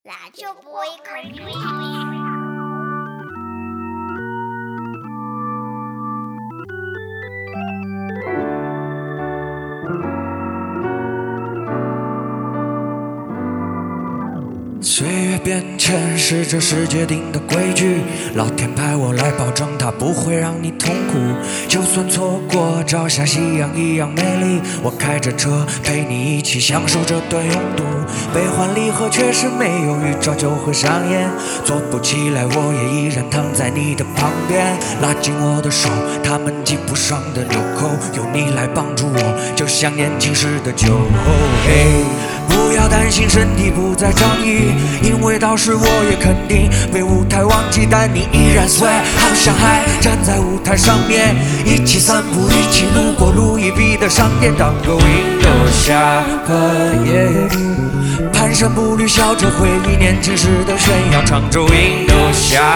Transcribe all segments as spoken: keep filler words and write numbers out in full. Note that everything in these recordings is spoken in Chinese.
那就不会空虚。 岁月变迁是这世界定的规矩，老天派我来保证它不会让你痛苦。就算错过朝霞夕阳一样美丽，我开着车陪你一起享受这段拥堵。悲欢离合却是没有预兆就会上演，做不起来我也依然躺在你的旁边，拉紧我的手，他们系不上的纽扣，有你来帮助我，就像年轻时的酒后。嘿，不要担心身体不再仗义，因为到时我也肯定被舞台忘记，但你依然 sway， 好像还站在舞台上面，一起散步，一起路过路易比的商店，当个 window shopper， 蹒跚步履，笑着回忆年轻时的炫耀，唱着 window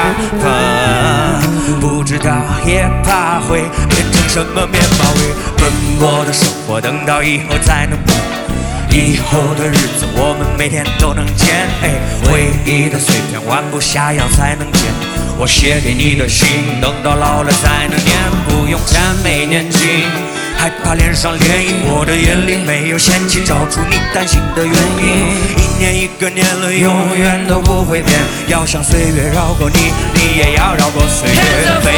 shopper， 不知道也怕会变成什么面貌，奔波的生活等到以后才能以后的日子我们每天都能见，哎，回忆的碎片弯不下腰才能见，我写给你的信等到老了才能念，不用谄媚年轻，害怕脸上涟漪，我的眼里没有嫌弃，找出你担心的原因，一年一个年了永远都不会变，要想岁月绕过你，你也要绕过岁月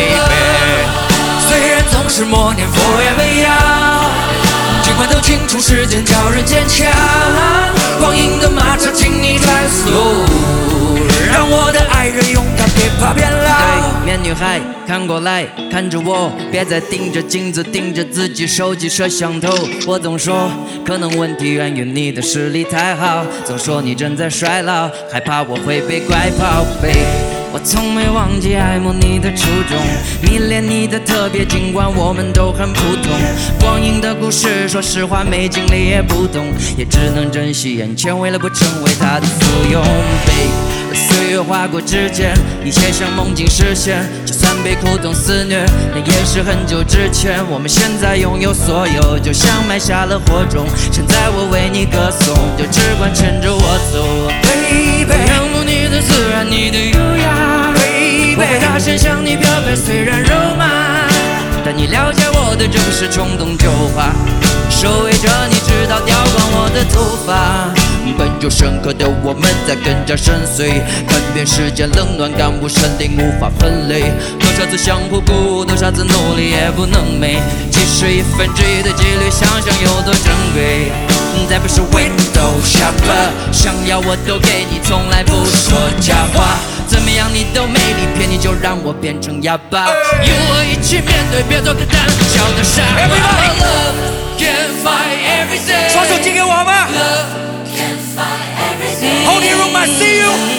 baby， 虽然总是默念佛也没要，尽管都清楚时间叫人坚强，光阴的马车请你转速，让我的爱人勇敢别怕变老。 对面女孩看过来看着我，别再盯着镜子盯着自己手机摄像头，我总说可能问题源于你的视力太好，总说你正在衰老，害怕我会被拐跑。我从没忘记爱慕你的初衷，迷恋你的特别，尽管我们都很普通。光阴的故事，说实话没经历也不懂，也只能珍惜眼前，为了不成为他的附庸。岁月划过指尖，一切像梦境实现，就算被苦痛肆虐，那也是很久之前。我们现在拥有所有，就像埋下了火种，现在我为你歌颂，就只管牵着我走。 Baby， 仰慕你的自然，你的优雅， Baby， 不会大声向你表白，虽然肉麻，但你了解我的正是冲动就化，守卫着你直到掉光我的头发。本就深刻的我们在更加深邃，看遍世界冷暖，感悟生灵无法分类，多少次相互鼓舞，多少次努力也不能美，其实一分之一的几率，想想有多珍贵。再不是 window shopper， 想要我都给你，从来不说假话，怎么样你都没理，骗你就让我变成哑巴，与我一起面对，别做个胆小的傻瓜。 Love can fight everything， 双手寄给我吧。 Love can fight everything， Holding room I see you。